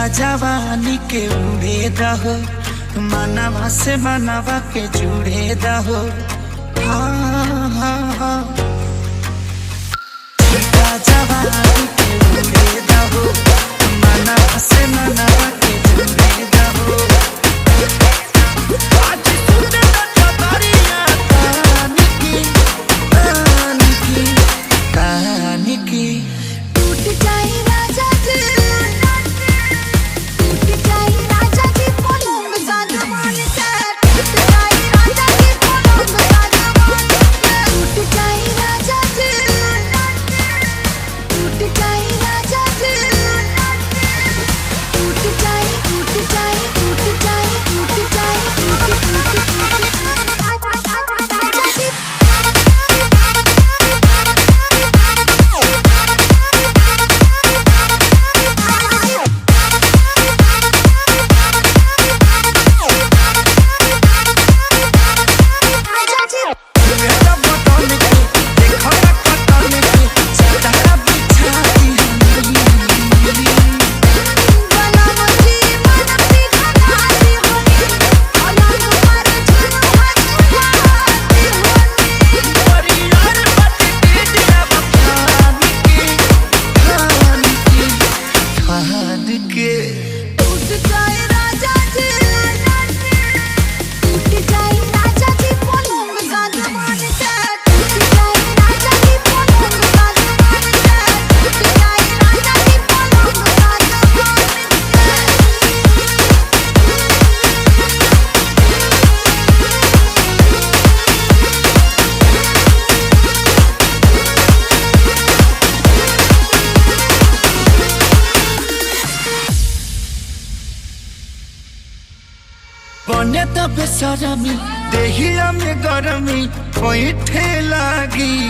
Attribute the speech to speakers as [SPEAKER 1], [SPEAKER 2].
[SPEAKER 1] जवानी के उड़े दहो, मनवा से मनवा के जुड़े दहो। हाँ हाँ हाँ, जवानी के उड़े दहो, मनवा से मनवा के जुड़े दहो। आज सुने न चतरिया कहानी की, कहानी की, कहानी की।
[SPEAKER 2] टूट जाए राजा जी, टूट जाए राजा जी पलंग साजवान से, टूट जाए राजा जी पलंग साजवान से, टूट जाए राजा जी, टूट जाए राजा जी, टूट जाए, टूट जाए, टूट जाए, टूट जाए, टूट राजा जी।
[SPEAKER 1] बने तब बेसरमी, देहिया में गरमी बैठे लागी।